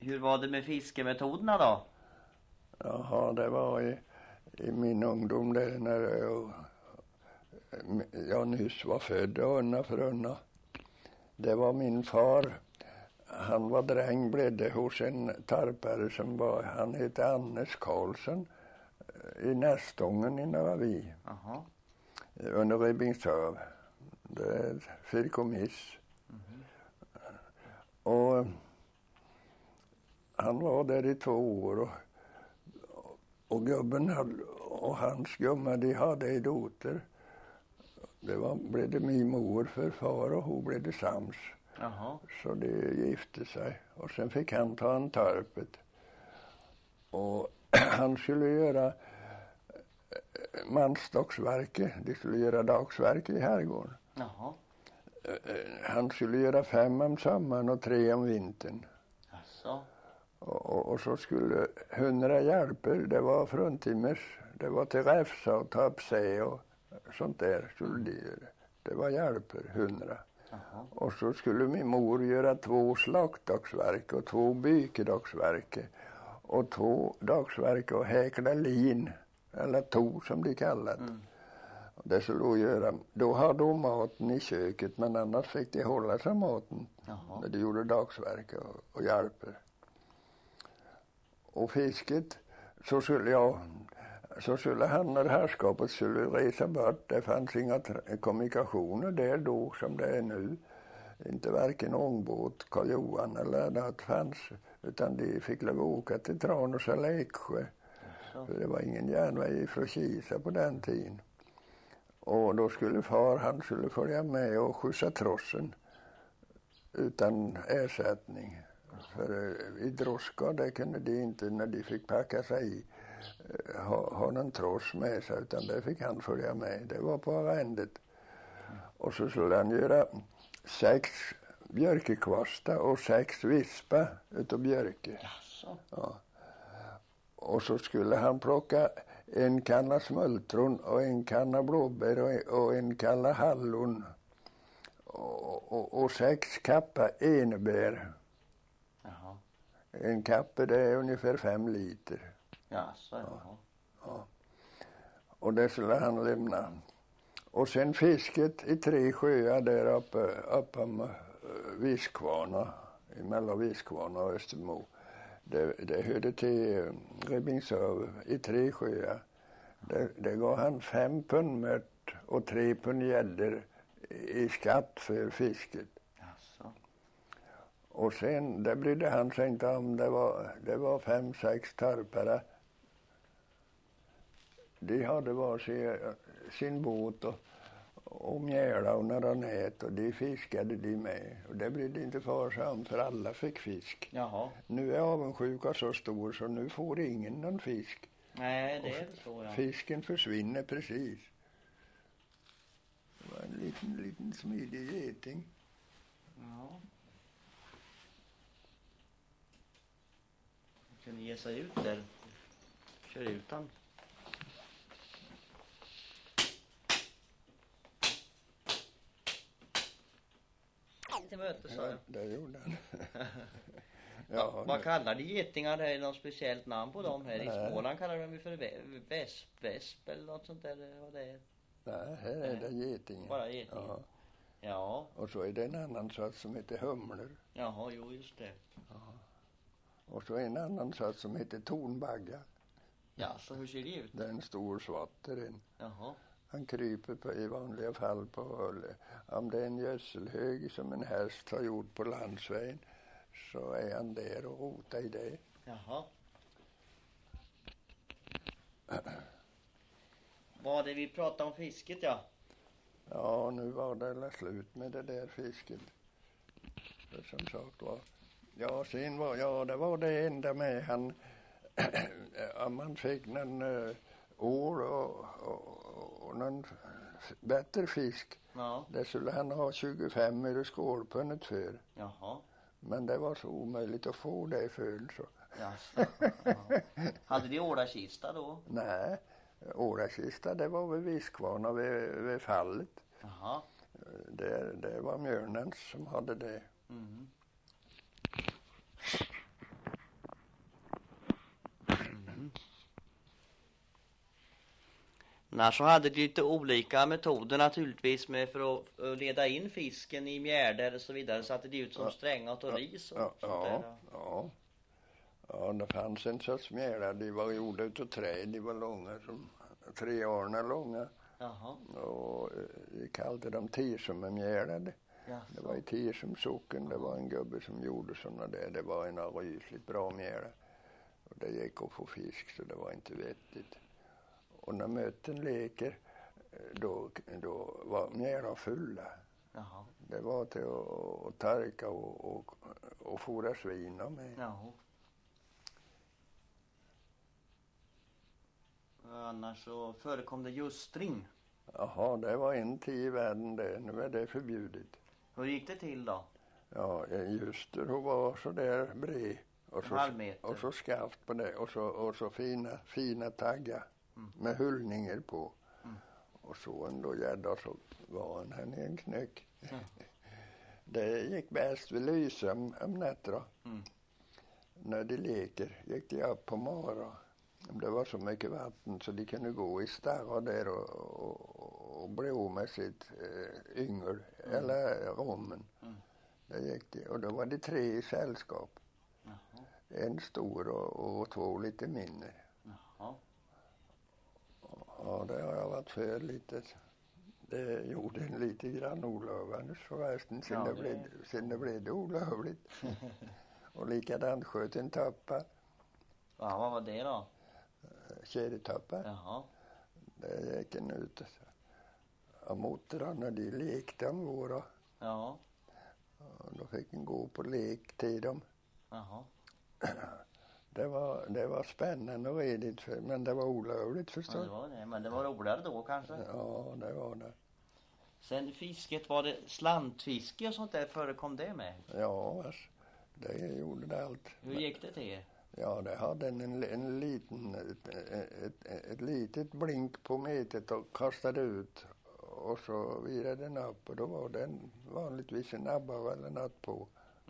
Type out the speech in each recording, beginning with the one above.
Hur var det med fiskemetoderna då? Jaha, det var i min ungdom det när jag nyss var född unna för unna. Det var min far. Han var dräng, bledde hos en tarpare han hette Annes Karlsson i Nästången i Navavi. Aha. Under Ribbingshöv. Det är Fyrkomiss. Och han var där i 2 år och gubben och hans gumma, de hade idoter. Blev det min mor för far och hon blev det sams. Jaha. Så de gifte sig. Och sen fick han ta en tarpet. Och han skulle göra mansdagsverke. De skulle göra dagsverke i herrgården. Jaha. Han skulle göra 5 om sommaren och 3 om vintern. Alltså. Och så skulle 100 hjälper, det var fruntimmers, det var till räfsa och ta upp sig och sånt där skulle de göra. Det var hjälper, 100. Jaha. Och så skulle min mor göra 2 slaktdagsverk och 2 bykedagsverk och 2 dagsverk och häkla lin, eller to som de kallat. Det skulle de göra. Då hade de maten i köket, men annars fick de hålla sig maten. Jaha. När de gjorde dagsverk och hjälper. Och fisket så skulle han när herrskapet skulle resa bort. Det fanns inga kommunikationer där då som det är nu. Inte varken ångbåt, Karl Johan eller något fanns. Utan de fick lov åka till Tranås eller Eksjö. För det var ingen järnväg från Kisa på den tiden. Och då skulle han skulle följa med och skjutsa trossen utan ersättning. För i droska det kunde de inte när de fick packa sig i ha någon tross med sig, utan det fick han följa med. Det var på arrendet. Och så skulle han göra 6 björkekvasta och 6 vispa utav björke. Ja. Och så skulle han plocka en kanna smultron och en kanna blåbär och en kanna hallon och 6 kappa enbär. Jaha. En kappe det är ungefär 5 liter. Ja, så ja. Ja. Och det skulle han lämna. Och sen fisket i 3 sjöar där uppe om Viskvarna, mellan Viskvarna och Östermo. Det hörde till Ribbingshöv i 3 sjöar. Det gav han 5 pund mört och 3 pund gäddor i skatt för fisket. Alltså. Och sen, det brydde han sig inte om. Det var 5-6 tarpare. De hade var sin båt och mjäla och några nät och de fiskade de med. Och det brydde inte far sig om, för alla fick fisk. Jaha. Nu är avundsjuka så stor så nu får ingen någon fisk. Nej, det är så ja. Fisken försvinner precis. Det var en liten smidig geting. Ja. Kan ni ge sig ut där? Kör ut han. Till möte, så. Ja, det gjorde han. Vad kallar de getingar? Är det något speciellt namn på dem här? I Småland kallar de för väsp eller något sånt där. Vad det är. Nej, här är det getingar. Bara getingar. Ja. Ja. Och så är det en annan sats som heter humlor. Jaha, jo just det. Ja. Och så en annan sats som heter tornbaggar. Ja, så hur ser det ut? Det är en stor svatter. Jaha. Han kryper i vanliga fall på om det är en gödselhög som en häst har gjort på landsvägen, så är han där och rotar i det. Jaha. Var det vi pratade om fisket, ja? Ja, nu var det slut med det där fisket. För som sagt var. Ja, sen var, det var det enda med han. Om man fick någon ål och någon bättre fisk. Ja. Det skulle han ha 25 öre skålpunnet för. Jaha. Men det var så omöjligt att få det för så. Jaså, ja. Hade de ålakista då? Nej, ålakista det var vid Viskvarna vid fallet. Jaha. Det var Mjölnens som hade det. Annars så hade de lite olika metoder naturligtvis med för att leda in fisken i mjärder och så vidare. Satte de ut som strängat och ris och sånt där. Ja, det fanns en sorts mjärdar. De var gjorda utav trä. De var långa, som 3 arnar långa. Jaha. Och vi kallade dem tirsumemjärdar. Det var i Tirsumsocken. Det var en gubbe som gjorde sådana där. Det var en rysligt bra mjärdar. Och det gick att få fisk, så det var inte vettigt. Och när möten leker, då var mjärdar fulla. Jaha. Det var till att tarka och fora svin med. Jaha. Annars så förekom det ljustring. Jaha, det var en tid i världen det. Nu är det förbjudet. Hur gick det till då? Ja, ljuster hon var så där bred. Och så skaft på det. Och så fina taggar. Med hullningar på. Och så ändå gädda så var han i en knäck. Det gick bäst vid lyse om nätter. När de leker gick de upp på morgon. Det var så mycket vatten så de kunde gå i starra där och blå med sitt yngel eller rommen. Det gick de. Och då var det 3 i sällskap. En stor och 2 lite mindre. Ja, det har jag varit för lite. Det gjorde en lite grann olövande förresten sen det blev det olövligt. Och likadant sköt en tappa. Ja, vad var det då? Kedjetappa. Jaha. Det gick en ut. Och motorarna de lekte om våra. Ja. Och då fick en gå på lek till dem. Jaha. Det var spännande och redigt men det var olövligt förstås. Ja, det var det. Men det var roligare då kanske? Ja, det var det. Sen fisket, var det slantfiske och sånt där, förekom det med? Ja, alltså, det gjorde det allt. Hur gick det till? Ja, det hade en liten, ett litet blink på metet och kastade ut. Och så virade den upp och då var det vanligtvis en abba eller något på.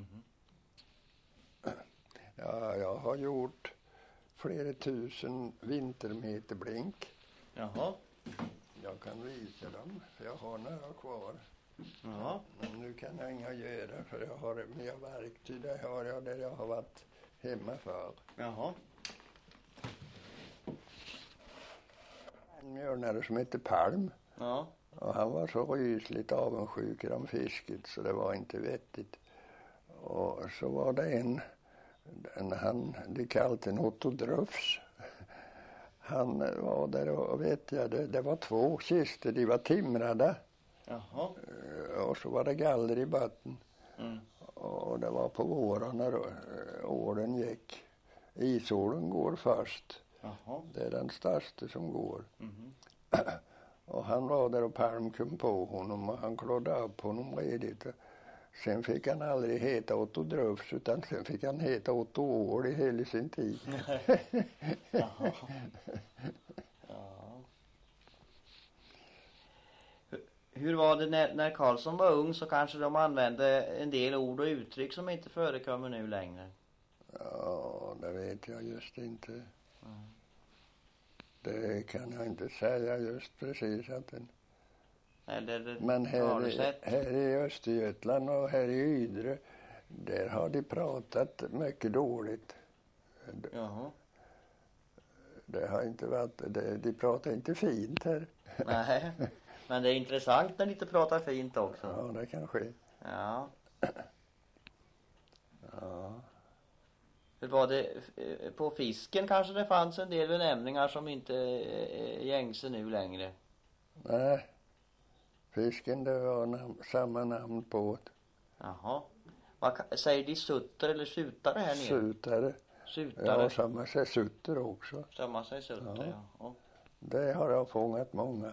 Ja, jag har gjort flera tusen vintermeter blink. Jaha. Jag kan visa dem, för jag har några kvar. Ja. Men nu kan jag inga göra, för jag har mer verktyg. Det har jag där jag har varit hemma för. Jaha. En mjölnare som heter Palm. Ja. Och han var så rysligt avundsjuk om fisket så det var inte vettigt. Och så var det de kallade en Otto Drufs. Han var där och vet jag, det var 2 kistor, de var timrade. Jaha. Och så var det galler i botten. Och det var på våren när åren gick. Isålen går först. Jaha. Det är den största som går. Och han var där och Palm kom på honom och han klodde upp honom redigt. Sen fick han aldrig heta Otto Drufs utan sen fick han heta Otto Ål i hela sin tid. Jaha. Ja. Hur var det när Karlsson var ung, så kanske de använde en del ord och uttryck som inte förekommer nu längre? Ja, det vet jag just inte. Det kan jag inte säga just precis att den... Men här i Östergötland och här i Ydre, där har de pratat mycket dåligt. Jaha. Det har inte varit, de pratar inte fint här. Nej, men det är intressant när de inte pratar fint också. Ja, det kan ske. Ja. Ja. Hur var det på fisken? Kanske det fanns en del benämningar som inte är gängse nu längre. Nej. Fisken, det var samma namn på det. Jaha. Vad säger de, sutter eller sutare här nere? Sutare. Sutare. Ja, samma säger sutter också. Samma säger sutter, ja. Det har jag fångat många.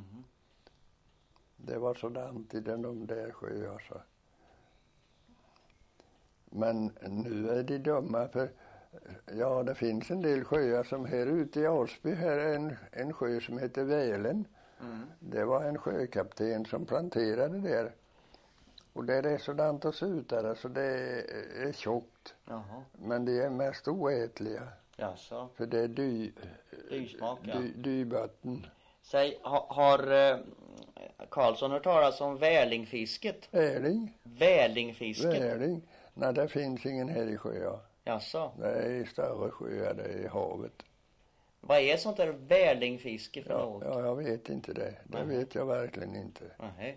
Det var sådant i de där sjöarna. Så. Men nu är de dumma för ja, det finns en del sjöar som här ute i Åsby, här är en sjö som heter Välen. Det var en sjökapten som planterade där. Och det är sådant och sutare så det är tjockt. Jaha. Men det är mest oätliga. Jaså. För det är Dysmak, ja. dybotten. Säg, har Karlsson hört talas om välingfisket? Välingfisket? Väling? Nej, det finns ingen här i sjö. Jaså? Det är i större sjöar, det är i havet. Vad är sånt där välingfiske för något? Ja, jag vet inte det. Det vet jag verkligen inte. Nej.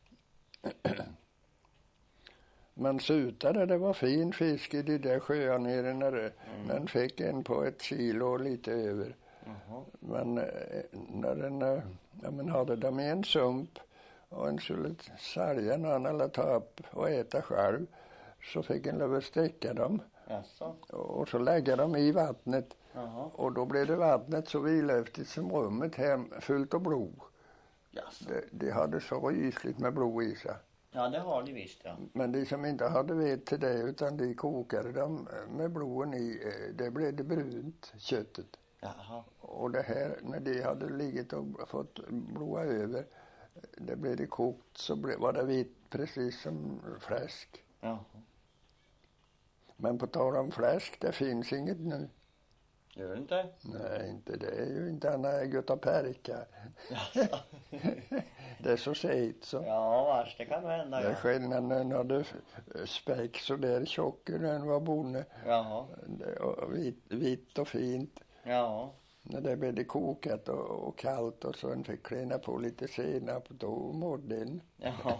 Men sutade, det var fin fisk i de där sjöar nere när den fick en på 1 kilo och lite över. Men när den hade dem i en sump och en skulle sälja någon eller ta upp och äta själv, så fick en lov att stäcka dem. Jaså? Och så lägga dem i vattnet. Och då blev det vattnet så vidlöftigt som rummet hem, fullt av blod. Jaså? De hade så rysligt med blod i sig. Ja, det har de visst, ja. Men de som inte hade vet till det, utan de kokade dem med bloden i, det blev det brunt, köttet. Jaha. Och det här, när de hade ligget och fått blåa över, det blev det kokt, så var det vitt precis som fläsk. Jaha. Men på tal om fläsk, det finns inget nu. Gör det inte? Nej, inte det är ju inte Anna Guttaperka. Jaså? Det är så segt så. Ja, vars, det kan nog hända. Det är skillnaden när den hade späck så där tjock den var bonde. Jaha. Och vitt och fint. Ja. När det blev det kokat och kallt och så fick klina på lite senap, då mådde den. Ja.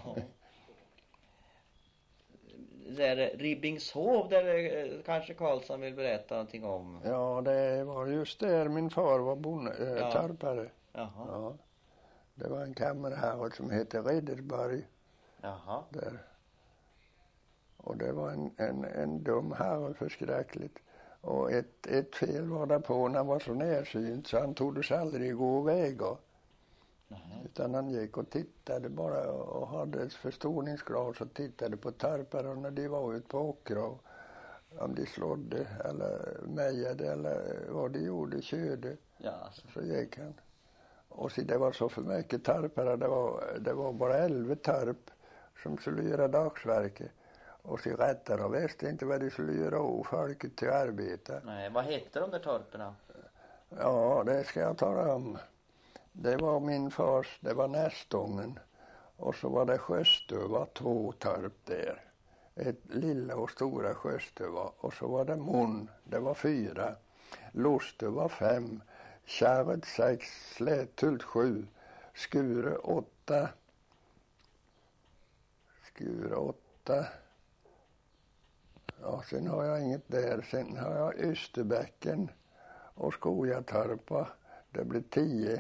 Där Ribbingshov, där kanske Karlsson vill berätta någonting om. Ja, det var just där min far var torpare. Jaha. Ja. Det var en kammarherre som hette Riddersberg. Jaha. Där. Och det var en dum herre förskräckligt. Och ett fel var där på, när han var så närsynt så han trodde sig aldrig gå vägar. Utan han gick och tittade bara och hade ett förstoringsglas och tittade på tarpar när de var ute på åkra. Om de slådde eller mejade eller vad de gjorde, körde. Ja, alltså. Så gick han. Och så det var så för mycket tarpare, det var bara 11 tarp som skulle göra dagsverke. Och så rättare visste inte vad de skulle göra och folket till arbete. Nej, vad hette de där torperna? Ja, det ska jag tala om. Det var min fars, det var Nästången. Och så var det Sjöstuva, 2 tarp där. Ett lilla och stora Sjöstuva. Och så var det Mon, det var 4. Lostuva 5. Kärret 6, Släthult 7, Skure 8. Ja, sen har jag inget där. Sen har jag Österbäcken och Skojatarpa. Det blir 10.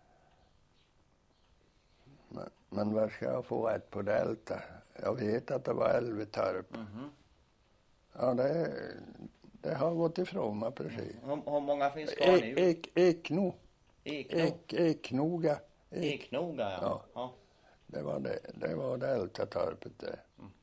Men vad ska jag få rätt på delta? Jag vet att det var 11 tarp. Ja, det har gått ifrån mig precis. Hur många finns kvar nu? Ekno. Eknoga, Ja. Ja. Det var det Ältatorpet där.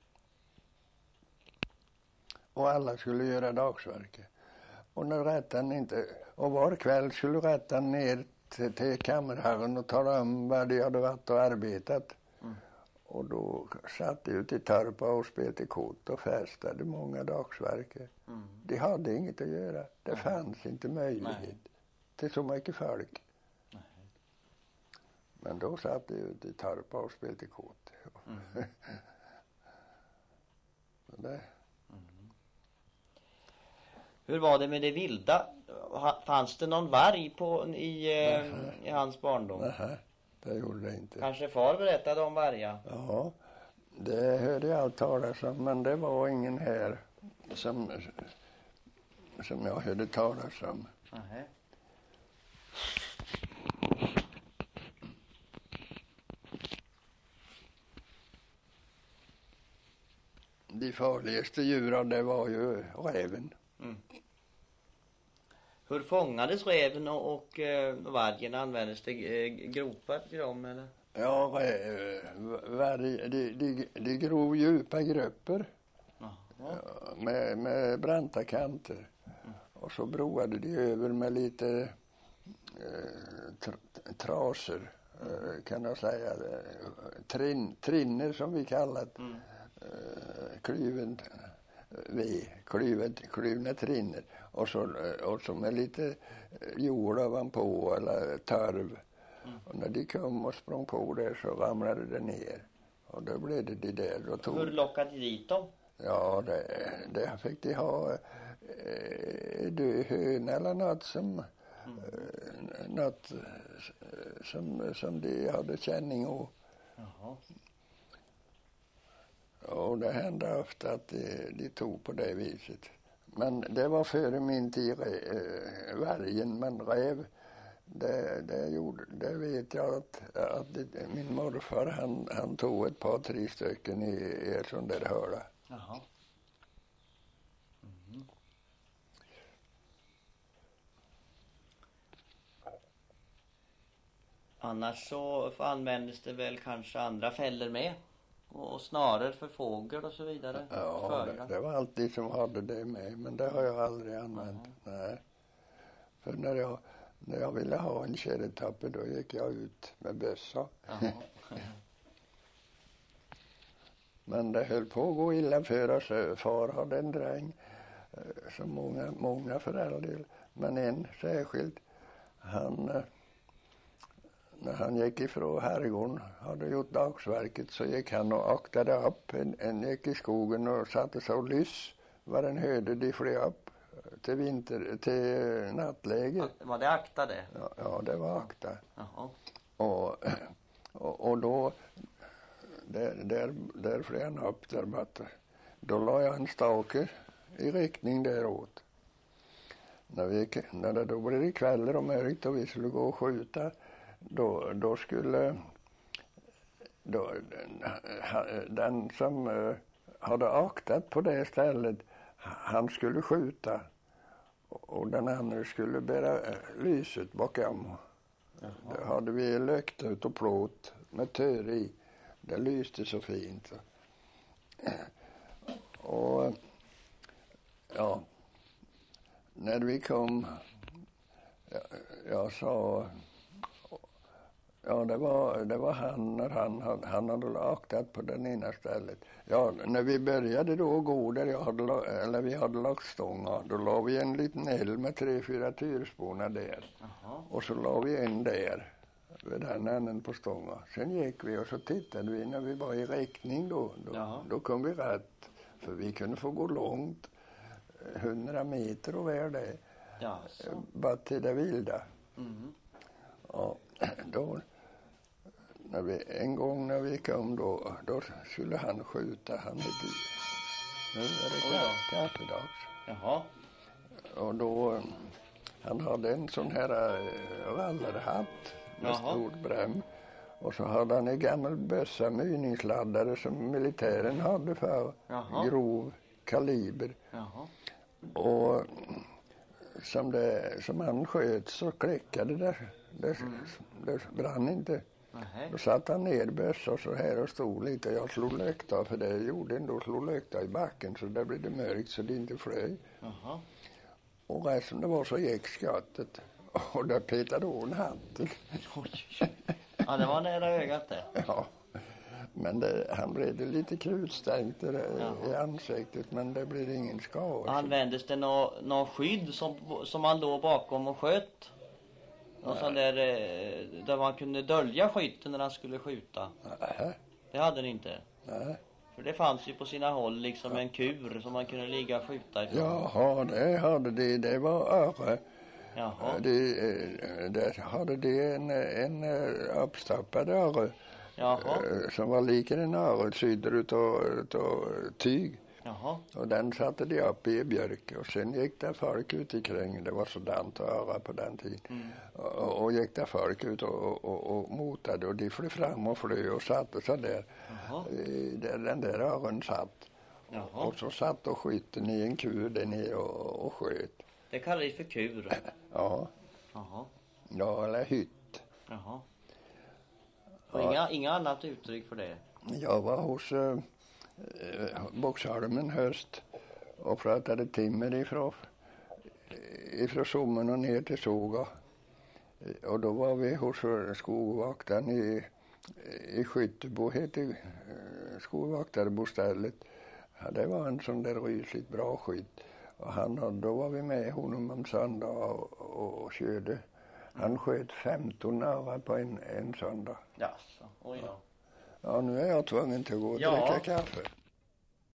Och alla skulle göra dagsverke. Och när rätten inte, och var kväll skulle rätten ner till kammarherren och tala om vad de hade varit och arbetat. Och då satt de ute i Tarpa och spelade kort och festade många dagsverke. De hade inget att göra. Det fanns inte möjlighet till så mycket folk. Men då satt de ute i Tarpa och spelade kort. Det. Hur var det med det vilda? Fanns det någon varg i hans barndom? Nej, det gjorde det inte. Kanske far berättade om vargar? Ja, det hörde jag allt talas om, men det var ingen här som jag hörde talas om. Nej. De farligaste djuren, det var ju räven. Hur fångades räven och vargen? Användes det gropar till dem eller? Ja, de grov djupa gröpor med branta kanter. Och så broade de över med lite trasor, kan jag säga. Trinner som vi kallar det. Kluvna trinner. Och så med lite jord ovanpå eller tarv. Och när de kom och sprang på där så ramlade det ner. Och då blev det de där. Då tog... Hur lockade de dit dem? Ja, det fick de ha död höna eller något som något som de hade känning av. Jaha. Och det hände ofta att de tog på det viset. Men det var före min tid vargen, men räv det vet jag att min morfar han tog ett par, 3 stycken i en sån där hörla. Jaha. Mm. Annars så användes det väl kanske andra fällor med? Och snarare för fågel och så vidare? Ja, det var alltid som hade det med, men det har jag aldrig använt. Nej. För när jag ville ha en kärretappe då gick jag ut med bössa. Men det höll på att gå illa för oss. Far hade en dräng, som många föräldrar, men en särskilt. När han gick ifrån herrgården, hade gjort dagsverket, så gick han och aktade upp. En gick i skogen och satte sig och lyss. Var en hörde de flög upp till nattläger. Var det akta det? Ja, det var akta. Jaha. Och då där flög han upp där borta. Då la jag en stake i riktning däråt. När det då blev det kvällar och mörkt och vi skulle gå och skjuta, då skulle den som hade aktat på det stället, han skulle skjuta och den andra skulle bära lyset bakom. Då hade vi lökt ut och plåt med tör i. Det lyste så fint. Och ja, när vi kom, jag sa, ja det var han när han hade aktat på den ena stället. Ja, när vi började då gå där vi hade lagt stångar, då la vi en liten eld med 3-4 tyrspånar där. Jaha. Och så la vi en där vid den änden på stångar. Sen gick vi och så tittade vi när vi var i riktning då kom vi rätt. För vi kunde få gå långt, 100 meter och väl det. Ja, bara till det vilda. Mm. Ja, då en gång när vi kom då skulle han skjuta. Nu är det kaffedags. Jaha. Och då han hade en sån här rallarhatt med stort bräm. Och så hade han en gammal bössa myningsladdare som militären hade för grov kaliber. Jaha. Och som han sköt så klickade det brann inte. Då satt han ner bössa så här och stod lite. Jag slog lökta, för det gjorde ändå, slog lökta i backen så där blev det mörkt så det inte flög. Jaha. Och resten det var så gick skottet och där petade hon hatten. Ja, det var nära ögat det. Ja, men han blev det lite krutstänkt i ansiktet, men det blev ingen skada. Användes det någon skydd som man låg bakom och sköt? Någon sån där man kunde dölja skytten när han skulle skjuta? Nej. Det hade ni inte? Nej. För det fanns ju på sina håll liksom en kur som man kunde ligga och skjuta ifrån. Jaha, det hade de. Det var öre. Jaha. Där hade de en uppstappad öre. Jaha. Som var lik en öre sydd utav tyg. Jaha. Och den satte de upp i björk. Och sen gick det folk ut i kring. Det var sådant öra på den tiden. Och gick det folk ut och motade. Och de flög fram och flög och satte sig där. Där den där ören satt. Jaha. Och så satt och skytten i en kur där nere och sköt. Det kallar vi för kur. Ja. Jaha. Ja, eller hytt. Jaha. Och inga annat uttryck för det? Jag var hos Boxholmen höst och pratade timmer ifrån Sommen och ner till Såga. Och då var vi hos skogvaktaren i Skyttebo, heter skogvaktarbostälet. Ja, det var en sån där rysligt bra skytt. Och då var vi med honom om söndag och körde. Han sköt 15 narrar på en söndag. Jaså, oj då. Ja, nu är jag tvungen till att gå och dricka kaffe.